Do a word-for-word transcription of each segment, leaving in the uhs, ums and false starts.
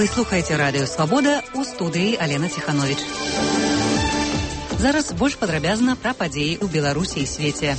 Вы слухаеце радыё «Свабода», у студыі Алена Ціхановіч. Зараз больш падрабязна пра падзеі ў Беларусі і свеце.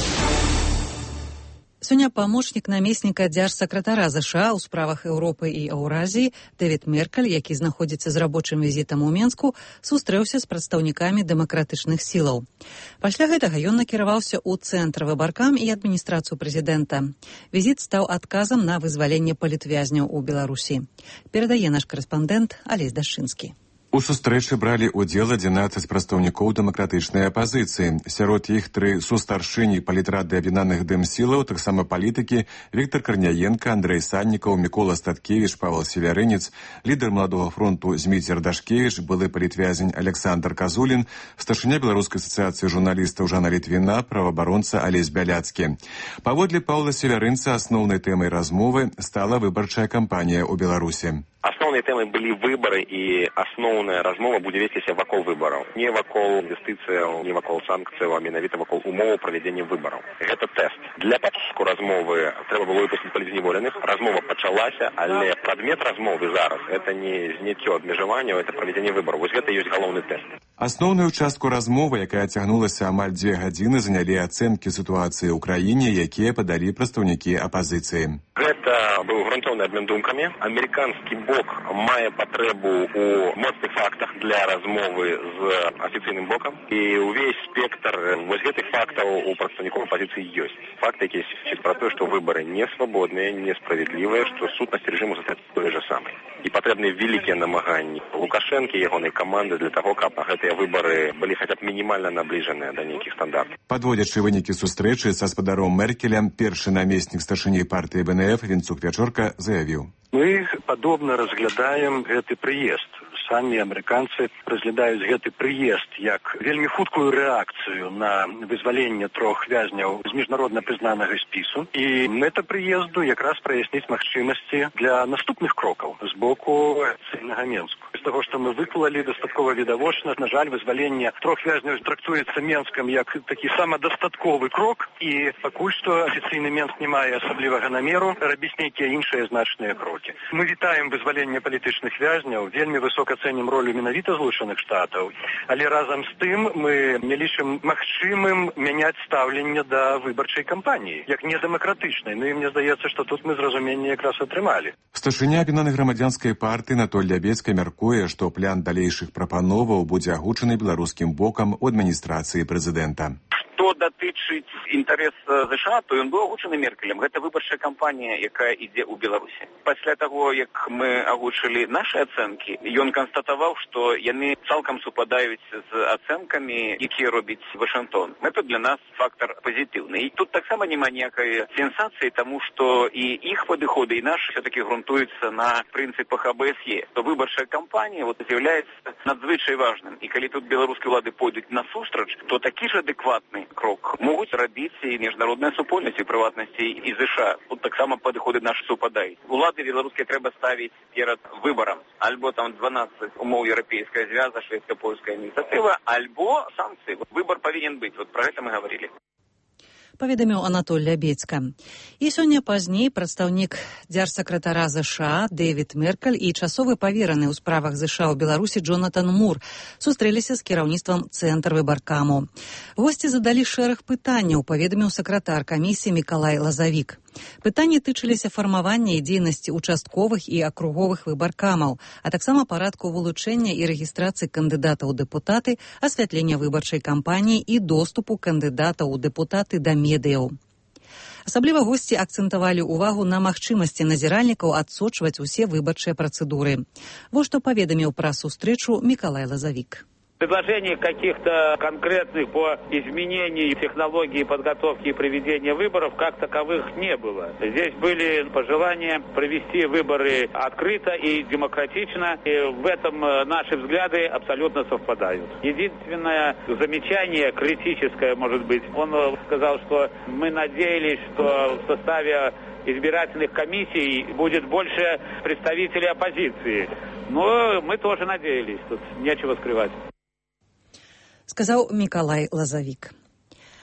Сёння памочнік намесніка дзяржсакратара ЗША ў справах Еўропы і Еўразіі Дэвід Меркель, які знаходзіцца з рабочым візітам у Менску, сустрэўся з прадстаўнікамі дэмакратычных сілаў. Пасля гэтага ён накіраваўся ў цэнтр выбаркам і адміністрацыю прэзідэнта. Візіт стаў адказам на вызваленне палітвязняў у Беларусі. Перадае наш карэспандэнт Алесь Дашчынскі. У сустрэчы бралі ўдзел адзінаццаць прадстаўнікоў дэмакратычнай апазіцыі. Сярод іх тры сустаршыні палітрады аб'яднаных дэмсілаў, таксама палітыкі Віктор Карняенка, Андрэй Саннікаў, Мікола Статкевіч, Павел Севярынец, лідар Маладога фронту Зміцер Дашкевіч, былы палітвязень Александр Казулін, старшыня Беларускай асацыяцыі журналістаў Жанна Літвіна, праваабаронца Алесь Бяляцкі. Паводле Паўла Севярынца асноўнай тэмай размовы стала выбарчая кампанія ў Беларусі. Асноўнай тэмай былі выбары, і асноўная размова будзе весціся вакол выбараў. Не вакол інвестыцыяў, не вакол санкцыяў, а менавіта вакол умоў правядзення выбараў. Гэта тэст. Для пачатку размовы трэба было выпусціць палітзневоленых. Размова пачалася, але прадмет размовы зараз гэта не зняццё абмежаванняў, гэта правядзенне выбараў. Вось гэта ёсць галоўны тэст. Асноўную частку размовы, якая цягнулася амаль дзве гадзіны, занялі ацэнкі сітуацыі ў краіне, якія падалі прадстаўнікі апазіцыі. Гэта быў грунтоўны абмен думкамі. Амерыканскі бок мае патрэбу ў моцных фактах для размовы з афіцыйным бокам. І ўвесь спектр вось гэтых фактаў у прадстаўнікоў апазіцыі ёсць. Факты, якія сведчаць пра тое, што выбары не свабодныя, несправядлівыя, што сутнасць рэжыму застаецца той жа самай. І патрэбны вялікія намаганні Лукашэнкі і ягонай каманды для таго, каб гэтыя выбары былі хаця б мінімальна набліжаныя да нейкіх стандартаў. Падводзячы вынікі сустрэчы са спадаром Меркелем, першы намеснік старшыні партыі БНФ Вінцук Вячорка заявіў: Мы падобна разглядаем гэты прыезд. Самі амерыканцы разглядаюць гэты прыезд як вельмі хуткую рэакцыю на вызваленне трох вязняў з міжнародна прызнанага спісу. І мэта прыезду якраз праясніць магчымасці для наступных крокаў з боку афіцыйнага Менску. З таго, што мы выклалі дастаткова відавочна, на жаль, вызваленне трох вязняў трактуецца Менскам як такі самадастатковы крок, і пакуль што афіцыйны Менск не мае асаблівага намеру рабіць нейкія іншыя значныя крокі. Мы вітаем вызваленне палітычных вязняў, вельмі высока цэнім ролю менавіта Злучаных Штатаў, але разам з тым мы не лічым магчымым мяняць стаўленне да выбарчай кампаніі, як недэмакратычнай. Ну і мне здаецца, што тут мы зразуменне якраз атрымалі. Старшыня аб'яднанай грамадзянскай партыі Анатоль Лябецкі мяркуе, што план далейшых прапановаў будзе агучаны беларускім бокам у адміністрацыі прэзідэнта. Што датычыць інтарэс ЗША, то ён быў агучаны Меркелем. Гэта выбарчая кампанія, якая ідзе ў Беларусі. Пасля таго, як мы агучылі нашы ацэнкі, ён канстатаваў, што яны цалкам супадаюць з ацэнкамі, якія робіць Вашынгтон. Гэта для нас фактар пазітыўны. І тут таксама няма ніякай сенсацыі, таму што і іх падыходы, і нашы все-таки грунтуюцца на прынцыпах АБСЕ. То выбарчая кампанія вот, з'яўляецца надзвычай важным. І калі тут беларускія ўлады пойдуць насустрач, то такі ж адэкватны крок могуць рабіць і міжнародная супольнасць, і прыватнасці, і ЗША. Тут таксама падыходы нашы супадаюць. Улады беларускія трэба ставіць перад выбарам альбо там дванаццаць умоў еўрапейская звяза, шведска-польская ініцыятыва, альбо санкцыі. Выбар павінен быць. Вот про гэта мы гаварылі. Паведаміў Анатоль Лябецька. І сёння пазней прадстаўнік дзяржсакратара ЗША Дэвід Меркель і часовы павераны ў справах ЗША ў Беларусі Джонатан Мур сустрэліся з кіраўніцтвам цэнтр выбаркаму. Госці задалі шэраг пытанняў, паведаміў сакратар камісіі Мікалай Лазавік. Пытанні тычыліся фармавання і дзейнасці участковых і акруговых выбаркамаў, а таксама парадку вылучэння і рэгістрацыі кандыдатаў у дэпутаты, асвятлення выбарчай кампаніі і доступу кандыдатаў у дэпутаты да медыяў. Асабліва госці акцэнтавалі ўвагу на магчымасці назіральнікаў адсочваць усе выбарчыя працэдуры. Вось што паведаміў пра сустрэчу Мікалай Лазавік. Предложений каких-то конкретных по изменению технологии подготовки и проведения выборов как таковых не было. Здесь были пожелания провести выборы открыто и демократично, и в этом наши взгляды абсолютно совпадают. Единственное замечание, критическое, может быть, он сказал, что мы надеялись, что в составе избирательных комиссий будет больше представителей оппозиции. Но мы тоже надеялись, тут нечего скрывать. Сказаў Мікалай Лазавік.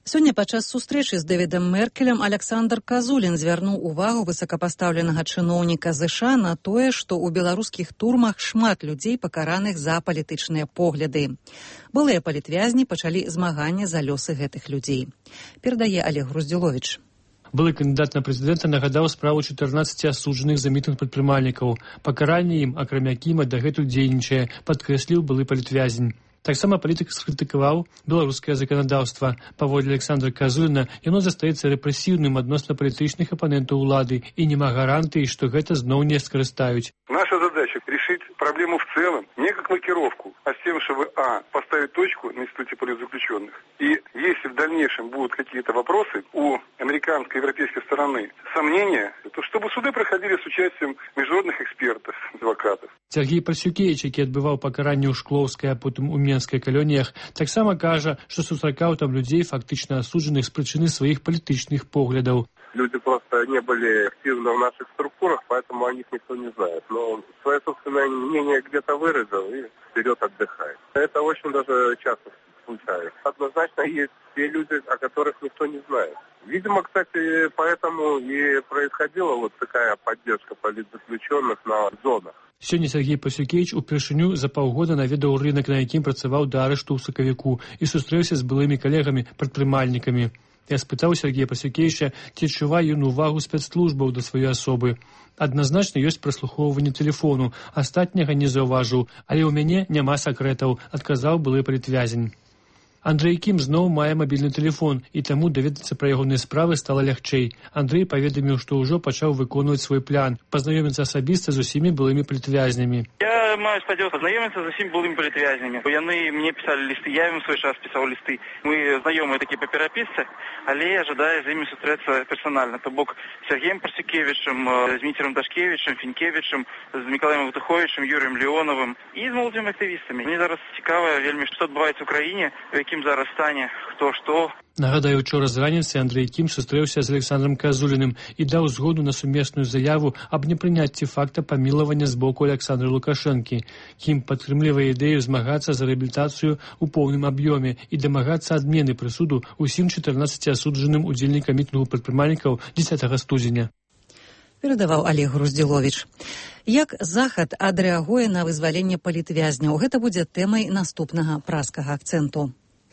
Сёння падчас сустрэчы з Дэвідам Меркелем Александр Казулін звярнуў увагу высокапастаўленага чыноўніка ЗША на тое, што ў беларускіх турмах шмат людзей пакараных за палітычныя погляды. Былыя палітвязні пачалі змаганне за лёсы гэтых людзей. Перадае Олег Груздзіловіч. Былы кандыдат на прэзідэнта нагадаў справу чатырнаццаці асуджаных за мітынг прадпрымальнікаў. Пакаранне ім, акрамя кіма, дагэтуль дзейнічае, падкрэсліў былы палітвязень. Таксама палітык скрытыкаваў беларускае заканадаўства. Паводле Александра Казуліна, яно застаецца рэпрэсіўным адносна палітычных апанентаў улады и няма гарантыі, што гэта зноў не скарыстаюць. Наша задача решить проблему в целом, не как маркировку, а с тем, чтобы а. поставить точку на институте политзаключенных. И если в дальнейшем будут какие-то вопросы у американской и европейской стороны, сомнения, то чтобы суды проходили с участием международных экспертов, адвокатов. Сергей Парсюкевич, які адбываў пакаранне ў Шклоўскай, а потым у Менскай калоніях, таксама кажа, што сустракаў там людзей, фактычна асуджаных з прычыны сваіх палітычных поглядаў. Люди просто не были активны в наших структурах, поэтому о них никто не знает. Но свое собственное мнение где-то выразил и вперед отдыхает. Это очень даже часто случается. Однозначно есть те люди, о которых никто не знает. Видимо, кстати, поэтому и происходила вот такая поддержка политзаключенных на зонах. Сёння Сергей Парсюкевич упершыню за паўгода наведаў рынок, на якім працаваў да арышту ў сакавіку, і сустрэўся з былымі калегамі-прадпрымальнікамі. Я спытаў Сергея Парсюкевича, ці адчувае ён увагу спецслужбаў да сваёй асобы. Адназначна ёсць праслухоўванне тэлефону, астатняга не заўважыў, але ў мяне няма сакрэтаў, адказаў былы палітвязень. Андрэй Кім зноў мае мабільны тэлефон, і таму даведацца пра ягоныя справы стала лягчэй. Андрэй паведаміў, што ўжо пачаў выконваць свой план, пазнаёміцца асабіста з усімі былымі палітвязнямі. Я маю спадзеўся пазнаёміцца з усімі былымі палітвязнямі. Яны мне пісалі лісты, я ім у свой час пісаў лісты. Мы знаёмыя такія па перапісцы, але я жадаю з імі сустрэцца персанальна. То бок з Сергеем Парсюкевичем, з Міцером Дашкевичем, Фінкевичем, з Мікалаем Ватуховичем, Юрыем Леоновым і з моладзімі актывістамі. Мне зараз цікава вельмі, што адбываецца ў краіне, у якім зараз стане, хто што. Нагадаю, учора з раніцы Андрэй Кім сустрэўся з Александром Казуліным і даў згоду на сумесную заяву аб непрыняцці факта памілавання з боку Александра Лукашэнкі. Кім падтрымлівае ідэю змагацца за рэабілітацыю ў поўным аб'ёме і дамагацца адмены прысуду ўсім чатырнаццаці асуджаным удзельнікам мітынгу прадпрымальнікаў дзесятага студзеня. Перадаваў Олег Груздзіловіч. Як Захад адрэагуе на вызваленне палітвязняў? Гэта будзе тэмай наступнага праскага акцэнту.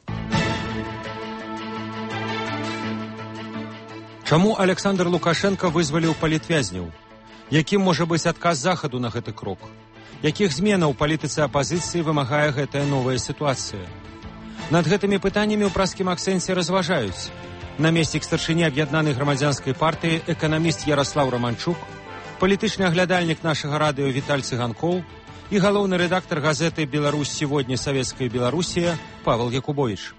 Чаму Александр Лукашенко вызваліў палітвязняў? Якім можа быць адказ Захаду на гэты крок? Якіх зменаў у палітыцы апазіцыі вымагае гэтая новая сітуацыя? Над гэтымі пытаннямі ў праскім акцэнце разважаюць намеснік старшыні аб'яднанай грамадзянскай партыі эканаміст Ярослаў Романчук, палітычны аглядальнік нашага радыё Віталь Цыганкоў і галоўны рэдактар газеты «Беларусь сегодня. Советская Белоруссия» Павел Якубович.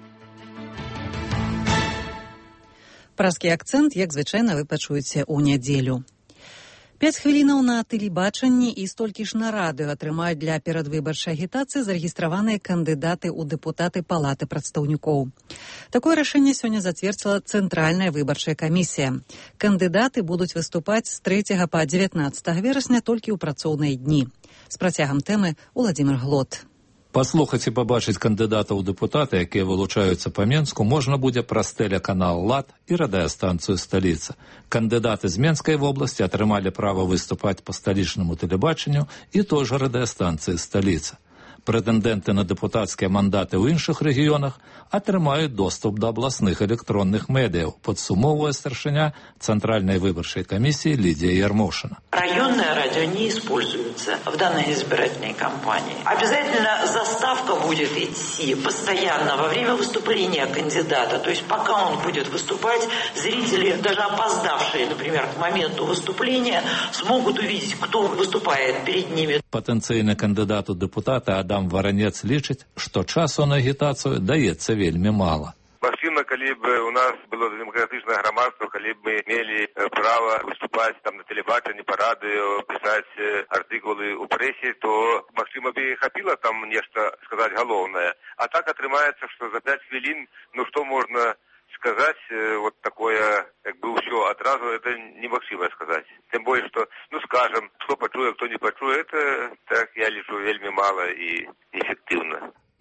Праскі акцэнт, як звычайна, вы пачуеце ў нядзелю. Пяць хвілінаў на тэлебачанні і столькі ж на радыё атрымаюць для перадвыбарчай агітацыі зарэгістраваныя кандыдаты ў дэпутаты Палаты прадстаўнікоў. Такое рашэнне сёння зацвердзіла Цэнтральная выбарчая камісія. Кандыдаты будуць выступаць з трэцяга па дзевятнаццатага верасня толькі ў працоўныя дні. З працягам тэмы Уладзімір Глот. Паслухаць і пабачыць кандыдатаў у дэпутаты, якія вылучаюцца па Менску, можна будзе праз тэлеканал «Лад» і радыёстанцыю «Сталіца». Кандыдаты з Менскай вобласці атрымалі права выступаць па сталічнаму тэлебачанню і той жа радыёстанцыі «Сталіца». Прэтэндэнты на дэпутацкія мандаты ў іншых рэгіёнах атрымаюць доступ да абласных электронных медыяў, падсумоўвае старшыня Центральной выборчей комиссии Лидия Ярмошина. Районное радио не используется в данной избирательной кампании. Обязательно заставка будет идти постоянно во время выступления кандидата. То есть пока он будет выступать, зрители, даже опоздавшие, например, к моменту выступления, смогут увидеть, кто выступает перед ними. Патэнцыйны кандыдат у дэпутаты Адам Варанец лічыць, што часу на агітацыю даецца вельмі мала. Магчыма, калі б у нас было дэмакратычнае грамадства, калі б мы мелі права выступаць там на тэлебачанні, па радыё, пісаць артыкулы ў прэсе, то, магчыма, бы хапіла там нешта сказаць галоўнае. А так атрымаецца, што за пяць хвілін, ну што можна сказаць, вот такое, як бы ўсё адразу, это немагчыма сказаць. Тым больш, што, ну скажам, хто пачуе, хто не пачуе, это, так, я лічу, вельмі мала і эфектыўна.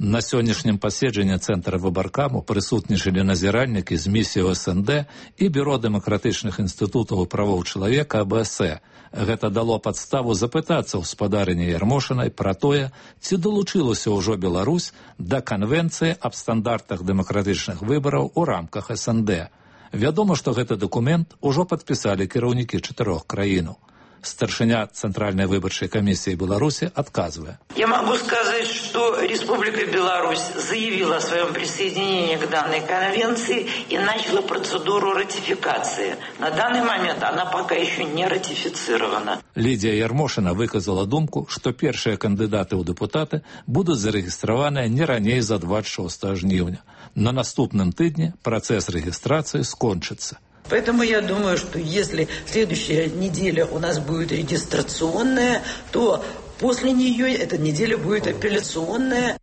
На сённяшнім паседжанні Цэнтра выбаркаму прысутнічалі назіральнікі з місіі эс эн дэ і Бюро дэмакратычных інстытутаў правоў чалавека а бэ эс э. Гэта дало падставу запытацца ў спадарыні Ярмошынай пра тое, ці далучылася ўжо Беларусь да канвенцыі аб стандартах дэмакратычных выбараў у рамках эс эн дэ. Вядома, што гэты дакумент ужо падпісалі кіраўнікі чатырох краінаў. Старшыня Центральной выборчей комиссии Беларуси отказывая. Я могу сказать, что Республика Беларусь заявила о своем присоединении к данной конвенции и начала процедуру ратификации. На данный момент она пока еще не ратифицирована. Лидия Ярмошина выказала думку, что первые кандидаты ў депутаты будут зарегистрированы не ранее за двадцать шестого жніўня. На наступным тыдні процесс регистрации скончится. Поэтому я думаю, что если следующая неделя у нас будет регистрационная, то после нее эта неделя будет апелляционная.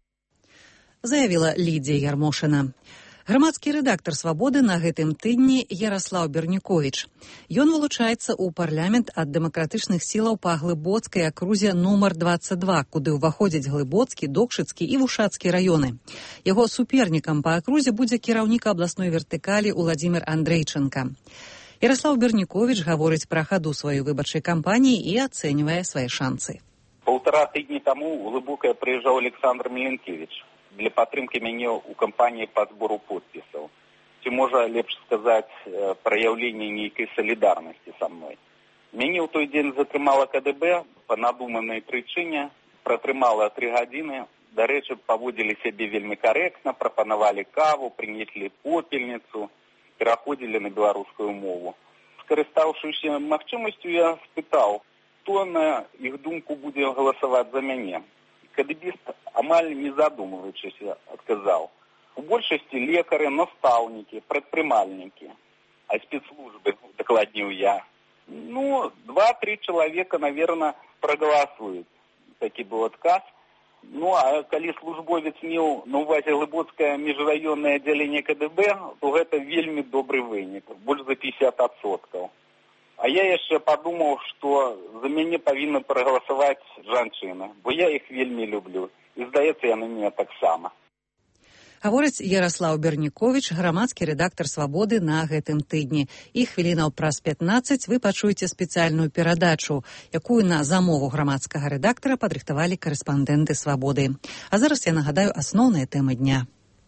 Заявила Лидия Ярмошина. Грамадскі рэдактар «Свабоды» на гэтым тыдні Яраслаў Берніковіч. Ён вылучаецца ў парламент ад дэмакратычных сілаў па Глыбоцкай акрузе нумар двадцать два, куды ўваходзяць Глыбоцкі, Докшыцкі і Вушацкі раёны. Яго супернікам па акрузе будзе кіраўнік абласной вертыкалі Уладзімір Андрэйчанка. Яраслаў Берніковіч гаворыць пра хаду сваёй выбарчай кампаніі і ацэньвае свае шанцы. Полтора тыдні таму ў Глыбокае прыязджаў Александр Міленкевіч для падтрымкі мяне ў кампаніі па збору подпісаў. Ці можа лепш сказаць праяўленне нейкай салідарнасці са мной. Мяне ў той дзень затрымала ка дэ бэ па надуманай прычыне, пратрымала тры гадзіны. Дарэчы, паводзілі сябе вельмі карэктна, прапанавалі каву, прынеслі попельніцу, пераходзілі на беларускую мову. Скарыстаўшыся магчымасцю, я спытаў, хто на іх думку будзе галасаваць за мяне. Кадыбіст амаль не задумываючыся адказаў. У большасці лекары, настаўнікі, прадпрымальнікі, а спецслужбы, дакладнеў я. Ну, два-три чалавека, наверное, прагаласуюць. Такі быў адказ. Ну, а калі службовец меў на ўвазе Глыбоцкае міжраённае аддзяленне ка дэ бэ, то гэта вельмі добры вынік, больш за пятьдесят адсоткаў. А я яшчэ падумаў, што за мяне павінна прагаласаваць жанчына, бо я іх вельмі люблю. І, здаецца, яны мне таксама. Гаворыць Яраслаў Берніковіч, грамадскі рэдактар «Свабоды» на гэтым тыдні. І хвілінаў праз пятнаццаць вы пачуеце спецыяльную перадачу, якую на замову грамадскага рэдактара падрыхтавалі карэспандэнты «Свабоды». А зараз я нагадаю асноўныя тэмы дня.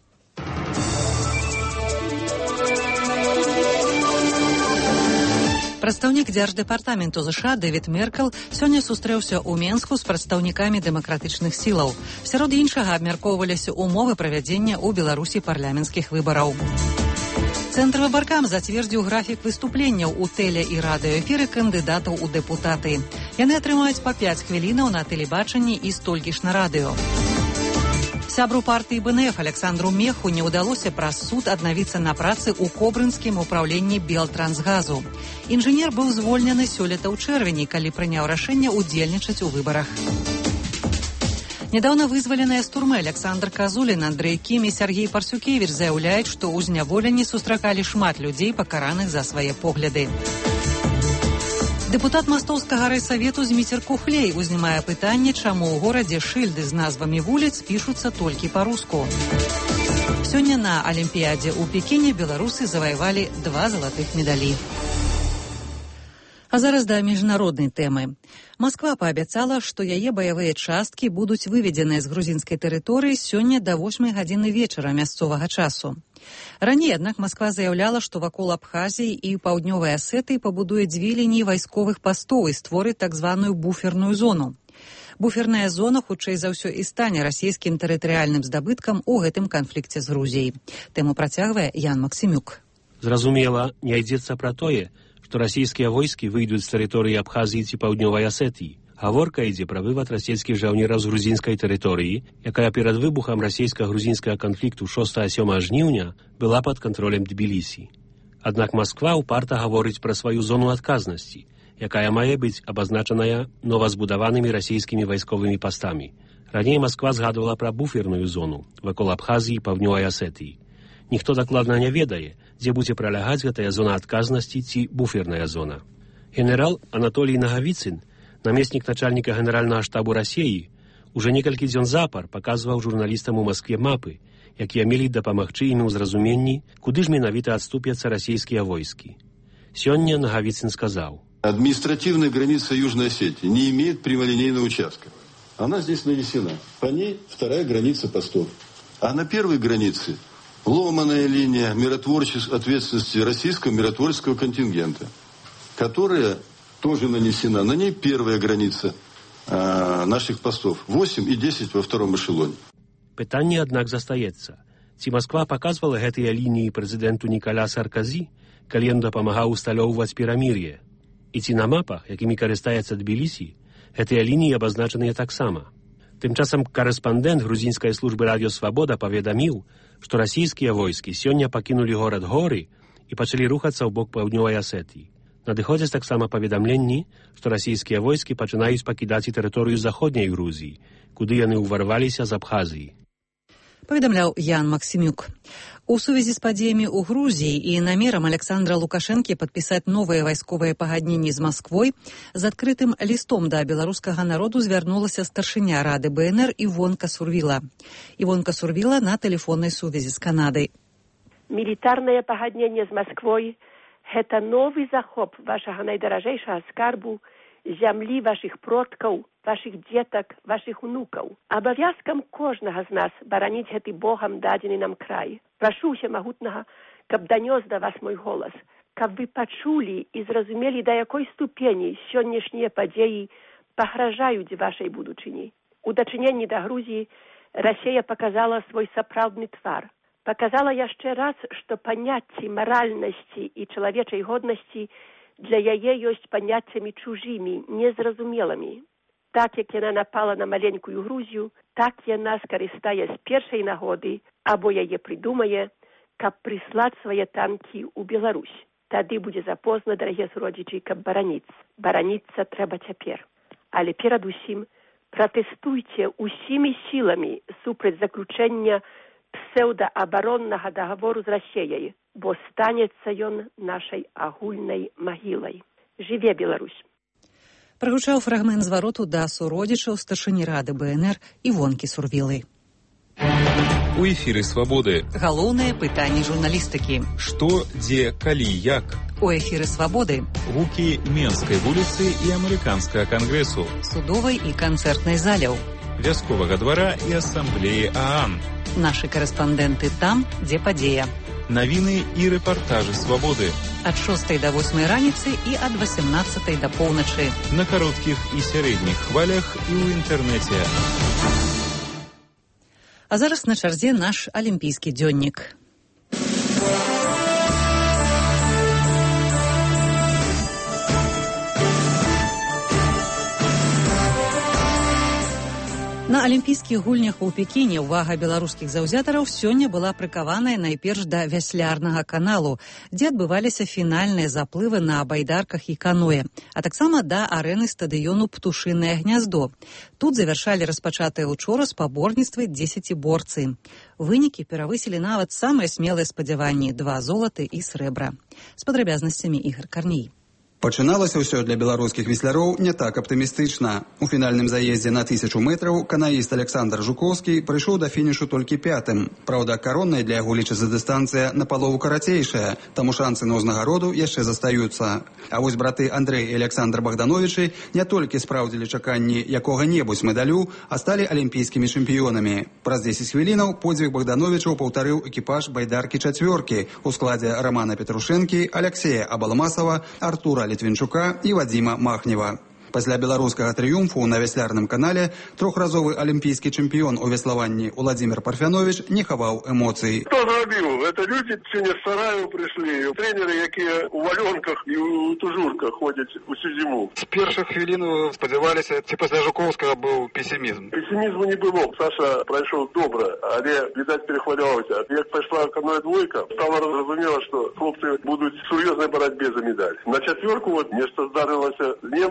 Прадстаўнік дзярждэпартаменту ЗША Дэвід Меркел сёння сустрэўся ў Менску з прадстаўнікамі дэмакратычных сілаў. Сярод іншага абмяркоўваліся умовы правядзення ў Беларусі парламенцкіх выбараў. Цэнтр выбаркам зацвердзіў графік выступленняў у тэле- і радыёэфіры кандыдатаў у дэпутаты. Яны атрымаюць па пяць хвілінаў на тэлебачанні і столькі ж на радыё. Сябру партыі бэ эн эф Александру Меху не ўдалося праз суд аднавіцца на працы ў кобрынскім управленні Белтрансгазу. Інжынер быў звольнены сёлета ў чэрвені, калі прыняў рашэнне ўдзельнічаць у выбарах. Недаўна вызваленыя з турмы Александр Казулін, Андрэй Кім і Сяргей Парсюкевіч заяўляюць, што ў зняволенні сустракалі шмат людзей, пакараных за свае погляды. Дэпутат Мастоўскага райсавету Зміцер Кухлей узнімае пытанне, чаму ў горадзе шыльды з назвамі вуліц пішуцца толькі па-руску. Сёння на Алімпіядзе ў Пекіне беларусы заваявалі два залатых медалі. А зараз да міжнароднай тэмы. Масква паабяцала, што яе баявыя часткі будуць выведзеныя з грузінскай тэрыторыі сёння да восьмай гадзіны вечара мясцовага часу. Раней, аднак, Масква заяўляла, што вакол Абхазіі і паўднёвай Асетыі пабудуе дзве лініі вайсковых пастоў і створыць так званую буферную зону. Буферная зона, хутчэй за ўсё, і стане расійскім тэрытарыяльным здабыткам у гэтым канфлікце з Грузіяй. Тэму працягвае Ян Максімюк. Зразумела, не ідзецца пра тое, што расійскія войскі выйдуць з тэрыторыі Абхазіі ці паўднёвай Асетыі. Гаворка ідзе пра вывад расійскіх жаўнераў з грузінскай тэрыторыі, якая перад выбухам расійска-грузінскага канфлікту шостага-сёмага жніўня была пад кантролем Тбілісі. Аднак Масква ўпарта гаворыць пра сваю зону адказнасці, якая мае быць абазначаная новазбудаванымі расійскімі вайсковымі пастамі. Раней Масква згадвала пра буферную зону вакол Абхазіі і паўднёвай Асетыі. Ніхто дакладна не ведае, дзе будзе пралягаць гэтая зона адказнасці ці буферная зона. Генерал Анатолій Нагавіцын, намеснік начальніка генеральнага штабу Расіі, Уже некалькі дзён запар паказваў журналістам у Маскве мапы, якія мелі дапамагчы ім у зразуменні, куды ж менавіта адступяцца расійскія войскі. Сёння Нагавіцын сказаў: административная граница Южной Осетии не имеет прямолинейного участка. Она здесь нанесена. По ней вторая граница постов. А на первой границе ломаная линия миротворческой ответственности российского миротворческого контингента, которая тоже нанесена. На ней первая граница э, наших постов. восемь и десять во втором эшелоне. Пытанне, аднак, застаецца. Ці Масква паказвала гэтыя лініі прэзідэнту Нікаля Сарказі, калі ён дапамагаў усталёўваць перамір'е? І ці на мапах, якімі карыстаецца Тбілісі, гэтыя лініі абазначаныя таксама? Тым часам карэспандэнт грузінскай службы радыё «Свабода» паведаміў, што расійскія войскі сёння пакінулі горад Горы і пачалі рухацца ў бок паўднёвай Асетыі. Надыходзяць таксама паведамленні, што расійскія войскі пачынаюць пакідаць і тэрыторыю заходняй Грузіі, куды яны ўварваліся з Абхазіі. Паведамляў Ян Максімюк. У сувязі з падзеямі ў Грузіі і намерам Александра Лукашэнкі падпісаць новыя вайсковыя пагадненні з Масквой, з адкрытым лістом да беларускага народу звярнулася старшыня Рады Бэ Эн Эр Івонка Сурвіла. Івонка Сурвіла на тэлефоннай сувязі з Канадай. Мілітарнае пагадненне з Масквой – гэта новы захоп вашага найдаражэйшага скарбу, зямлі вашых продкаў, вашых дзетак, вашых унукаў. Абавязкам кожнага з нас бараніць гэты Богам дадзены нам край. Прашу ўсемагутнага, каб данёс да вас мой голас, каб вы пачулі і зразумелі, да якой ступені сённяшнія падзеі пагражаюць вашай будучыні. У дачыненні да Грузіі Расія паказала свой сапраўдны твар. Паказала яшчэ раз, што паняцці маральнасці і чалавечай годнасці для яе ёсць паняццямі чужымі, незразумелымі. Так, як яна напала на маленькую Грузію, так яна скарыстае з першай нагоды або яе прыдумае, каб прыслаць свае танкі ў Беларусь. Тады будзе запозна, дарагія суродзічы, каб бараніцца. Бараніцца трэба цяпер. Але перадусім пратэстуйце усімі сіламі супраць заключэння псеўдаабароннага дагавору з Расіяй, бо станецца ён нашай агульнай магілай. Жыве Беларусь! Прагучаў фрагмент звароту да суродзічаў старшыні Рады Бэ Эн Эр Івонкі Сурвілы. У эфіры «Свабоды». Галоўнае пытанне журналістыкі. Што, дзе, калі, як? У эфіры «Свабоды». Гукі Менскай вуліцы і Амерыканскага кангрэсу. Судовай і канцэртнай заляў. Вясковага двара і асамблеі ААН. Нашы карэспандэнты там, дзе падзея. Навіны і рэпартажы «Свабоды». Ад шостай да восьмай раніцы і ад васемнаццатай да поўначы. На кароткіх і сярэдніх хвалях і ў інтэрнэце. А зараз на чарзе наш алімпійскі дзённік. На алімпійскіх гульнях у Пекіне ўвага беларускіх заўзятараў сёння была прыкаваная найперш да вяслярнага каналу, дзе адбываліся фінальныя заплывы на байдарках і каноэ, а таксама да арэны стадыёну «Птушынае гняздо». Тут завяршалі распачатыя учора спаборніцтвы дзесяціборцы. Вынікі перавысілі нават самыя смелыя спадзяванні – два золаты і срэбра. З падрабязнасцямі Ігор Карней. Пачыналася ўсё для беларускіх весляроў не так аптымістычна. У фінальным заездзе на тысячу метраў канаіст Александр Жукоўскі прыйшоў да фінішу толькі пятым. Праўда, каронная для яго лічыцца дыстанцыя напалову карацейшая, таму шансы на ўзнагароду яшчэ застаюцца. А вось браты Андрэй і Александр Богдановичы не толькі спраўдзілі чаканні якога-небудзь медалю, а сталі алімпійскімі чэмпіёнамі. Праз дзесяць хвілінаў подзвіг Богдановичаў паўтарыў экіпаж байдаркі чацвёркі у складзе Романа Петрушэнкі, Алексея Абалмасова, Артура Літвінчука і Вадзіма Махнева. Пасля беларускага трыумфу на вяслярным канале трохразовы алімпійскі чэмпіён у веславанні Уладзімир Парфянович не хаваў эмоцый. Што зрабіў? Это людзі сёння з сараю прыйшлі, трэнеры, якія ў валёнках і ў тужурках ходзяць усю зіму. З першых хвілін спадзяваліся, ці пасля Жукоўскага быў песімізм? Песімізму не было. Саша прайшоў добра, але, відаць, перахваляваўся. Як пайшла каноэ двойка, стала зразумела, што хлопцы будуць сур'ёзнай барацьбе за медаль. На чацвёрку вот нешта здарылася з немцамі.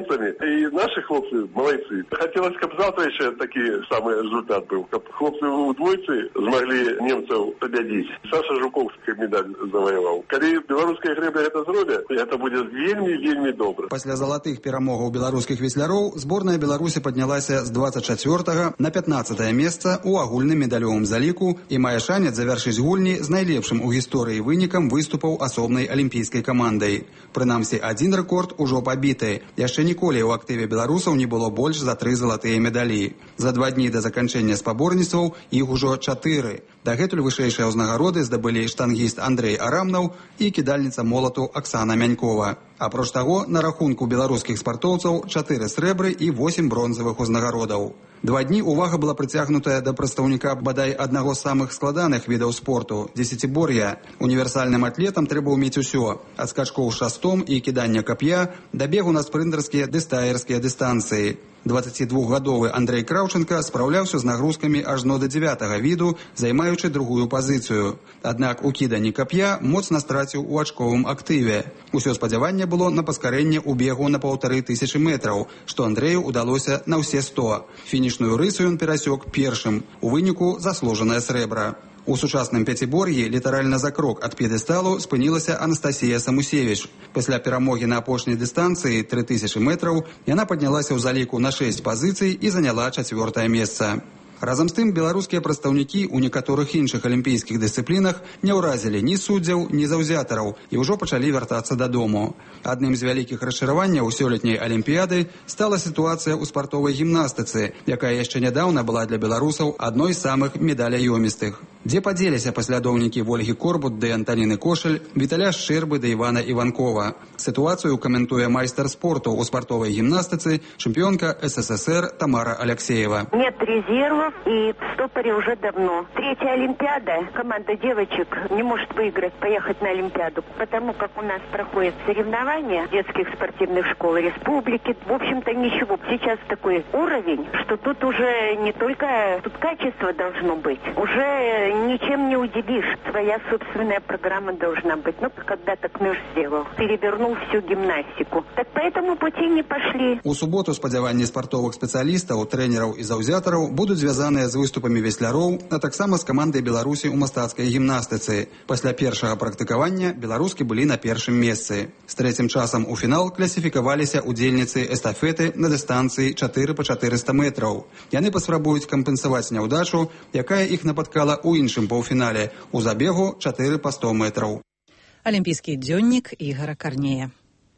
и наши хлопцы молодцы. Хотелось, чтобы завтра еще такие самый результат был. Чтобы хлопцы у двойцы смогли немцев победить. Саша Жуковский медаль завоевал. Когда белорусская гребля это зробит, это будет вельми-вельми добро. Пасля залатых перамогаў беларускіх весляроў зборная Беларусі паднялася з двадцать четвёртага на пятнадцатое месца ў агульным медалёвым заліку і мае шанец завяршыць гульні з найлепшым у гісторыі вынікам выступаў асобнай алімпійскай камандай. Прынамсі, адзін рэкорд ужо пабіты. Яшчэ ніколі ў актыве беларусаў не было больш за тры залатыя медалі. За два дні да заканчэння спаборніцтваў іх ужо чатыры. Дагэтуль вышэйшыя ўзнагароды здабылі штангіст Андрей Арамнаў і кідальніца молату Аксана Мянькова. Апроч таго, на рахунку беларускіх спартоўцаў чатыры срэбры і восем бронзавых узнагародаў. Два дні увага была прыцягнутая да прадстаўніка бадай аднаго з самых складаных відаў спорту – дзесяцібор'я. Універсальным атлетам трэба ўмець усё – ад скачкоў шастом і кідання кап'я да бегу на спрынтарскія ды стаерскія дыстанцыі. дваццацідвухгадовы Андрей Краўченка спраўляўся з нагрузкамі ажно да дзявятага віду, займаючы другую пазіцыю. Аднак у кіданні кап'я моцна страціў у ачковым актыве. Усё спадзяванне было на паскарэнне ў бегу на паўтары тысячы метраў, што Андрэю ўдалося на ўсе сто. Фінішную рысу ён перасёк першым, у выніку заслужанае срэбра. У сучасным пяцібор'і літаральна за крок ад п'едэсталу спынілася Анастасія Самусевіч. Пасля перамогі на апошняй дыстанцыі тры тысячы метраў яна паднялася ў заліку на шэсць пазіцый і заняла чацвёртае месца. Разам з тым, беларускія прадстаўнікі ў некаторых іншых алімпійскіх дысцыплінах не ўразілі ні суддзяў, ні заўзятараў і ўжо пачалі вяртацца дадому. Адным з вялікіх расчараванняў сёлетняй алімпіяды стала сітуацыя ў спартовай гімнастыцы, якая яшчэ нядаўна была для беларусаў адной з самых медаляёмістых. Дзе падзеліся паслядоўнікі Вольгі Корбут ды Антаніны Кошель, Віталя Шчэрбы ды Івана Іванкова. Сітуацыю каментуе майстар спорту ў спартовай гімнастыцы, чэмпіёнка СССР Тамара Алексеева. Нет резервов и в стопоре уже давно. Третья Олимпиада, команда девочек не может выиграть, поехать на Олимпиаду, потому как у нас проходят соревнования детских спортивных школ республики. В общем-то ничего. Сейчас такой уровень, что тут уже не только тут качество должно быть, уже ничем не удивишь. Своя собственная программа должна быть. Ну, когда-то Кмёш сделал. Перевернул всю гимнастику. Так по этому пути не пошли. У суботу спадзяванні спартовых спецыялістаў, трэнераў і заўзятараў будуць звязаныя з выступамі весляроў, а таксама з камандай Беларусі ў мастацкай гімнастыцы. Пасля першага практыкавання беларускі былі на першым месцы. З трэцім часам у фінал класіфікаваліся удзельніцы эстафеты на дыстанцыі чатыры па чатырыста метраў. Яны паспрабуюць кампенсаваць няўдачу, якая іх напаткала ў іншым паўфінале, у забегу чатыры па сто метраў. Алімпійскі дзённік Ігора Карнея.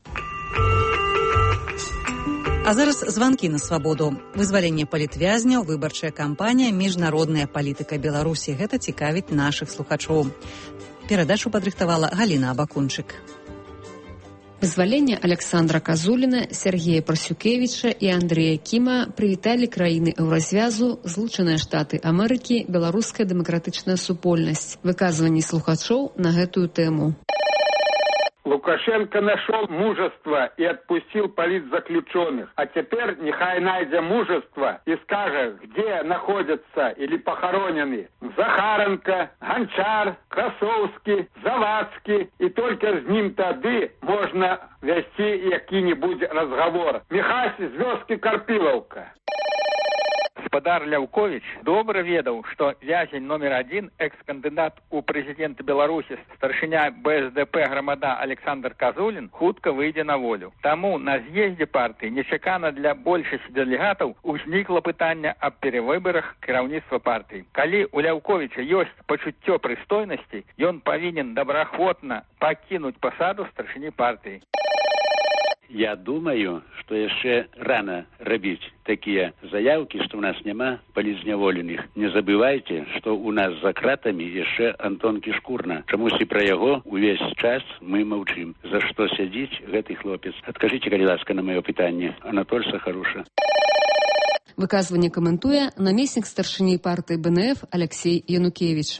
А зараз званкі на свабоду. Вызваленне палітвязняў, выбарчая кампанія, міжнародная палітыка Беларусі. Гэта цікавіць нашых слухачоў. Перадачу падрыхтавала Галіна Абакунчык. Вызваленне Александра Казуліна, Сергея Парсюкевіча і Андрэя Кіма прывіталі краіны Еўразвязу, Злучаныя Штаты Амерыкі, Беларуская дэмакратычная супольнасць. Выказванні слухачоў на гэтую тэму. Лукашенко нашел мужество и отпустил политзаключенных. А теперь нехай найдя мужество и скажет, где находятся или похоронены Захаренко, Гончар, Красовский, Завадский. И только с ним тады можно вести какой-нибудь разговор. Михась Звёздки Карпиловка. Гаспадар Ляўковіч добра ведаў, што вязень номер адзін, экс-кандыдат у прэзідэнты Беларусі, старшыня Бэ Эс Дэ Пэ грамада Александр Казулін хутка выйдзе на волю. Таму на з'ездзе партыі нечакана для большасці дэлегатаў узнікла пытанне аб перавыбарах кіраўніцтва партыі. Калі у Ляўковіча ёсць пачуццё прыстойнасці, ён павінен добраахвотна пакінуць пасаду старшыні партыі. Я думаю, что еще рано робить такие заявки, что у нас нема полизневоленных. Не забывайте, что у нас за кратами еще Антон Кишкурна. Чомусь и про его увесь час мы молчим. За что сидеть гэтый хлопец? Откажите, коли ласка, на мое питание. Анатоль Сахаруша. Выказванне каментуе намеснік старшыні партыі Бэ Эн Эф Алексей Янукевич. Как на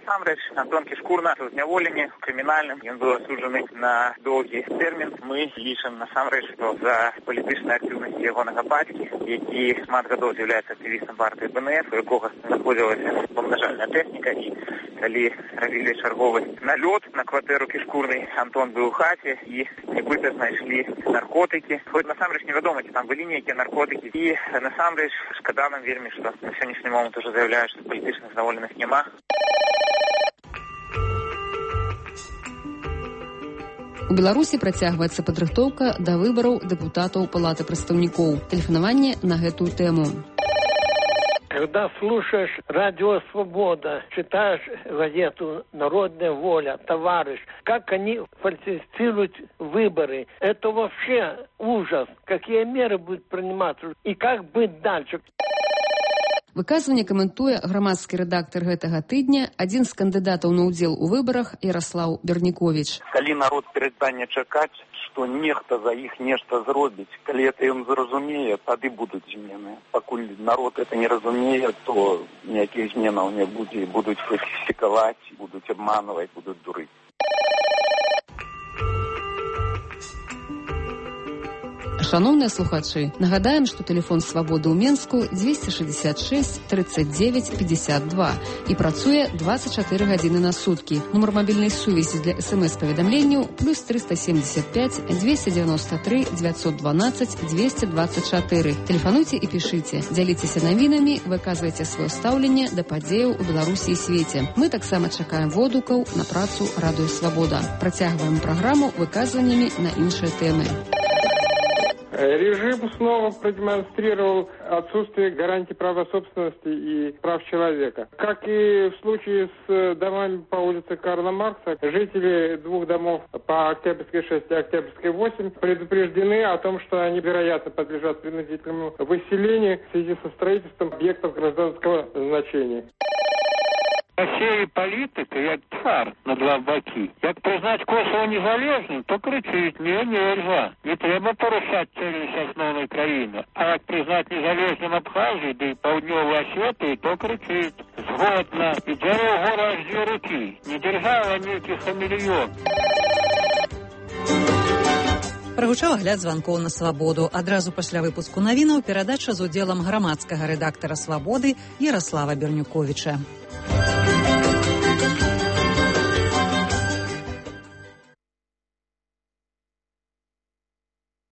Насамрэч, Антон Кішкурна у зняволенні крымінальным, ён быў асуджаны на доўгі тэрмін. Мы лічым насамрэч, што за палітычнай актыўнасці ягонага бацькі, які шмат гадоў з'яўляецца актывістам партыі бэ эн эф, у якога знаходзілася бомбажальная тэхніка, і калі рабілі чарговы налёт на кватэру Кішкурнай, Антон быў у хаце і нібыта знайшлі наркотыкі. Хоць насамрэч невядома, ці там былі нейкія наркотыкі. І насамрэч шкада нам вельмі, што на сённяшні момант ужо заяўляюць, што палітычных зняволеных няма. У Беларусі працягваецца падрыхтоўка да выбараў дэпутатаў Палаты прадстаўнікоў. Тэлефанаванне на гэтую тэму. Когда слушаешь радио «Свобода», читаешь газету «Народная воля», «Товарищ», как они фальсифицируют выборы, это вообще ужас. Какие меры будут приниматься и как быть дальше? Выказванне каментуе грамадскі рэдактар гэтага тыдня, адзін з кандыдатаў на ўдзел у выбарах Яраслаў Берніковіч. Калі народ перастане чакаць, што нехта за іх нешта зробіць, калі это ён зразумее, тады будуць змены. Пакуль народ это не разумее, то ніякіх зменаў не будзе, будуць фальсіфікаваць, будуць абманваць, будуць дурыць. Шановныя слухачы, нагадаем, што тэлефон Свабоды ў Менску дзвесце шэсцьдзесят шэсць тридцать девять пятьдесят два і працуе двадцать чатыры гадзіны на суткі. Нумар мабільнай сувязі для эс эм эс-паведамленняў плюс триста семьдесят пять двести девяносто три девятьсот двенадцать двести двадцать четыре. Тэлефануйце і пішыце, дзяліцеся навінамі, выказвайце сваё стаўленне да падзеяў у Беларусі і свеце. Мы таксама чакаем водгукаў на працу Радыё Свабода. Працягваем праграму выказваннямі на іншыя тэмы. Режим снова продемонстрировал отсутствие гарантий права собственности и прав человека. Как и в случае с домами по улице Карла Маркса, жители двух домов по Октябрьской шесть и Октябрьской восемь предупреждены о том, что они, вероятно, подлежат принудительному выселению в связи со строительством объектов гражданского значения. Россия політика, як цар на два баки. Як признать Косово незалежным, то кричить, не, нельзя. Не треба порушать цілісність основної країни. А як признать незалежным Абхазию, да и Паўднёвую Осетию, то кричить. Згодна. И дело гора аж две руки. Не держала неких хамелеон. Прагучаў агляд званкоў на Свабоду. Адразу пасля выпуску навінаў перадача з удзелам грамадскага рэдактара Свабоды Яраслава Бернюковіча.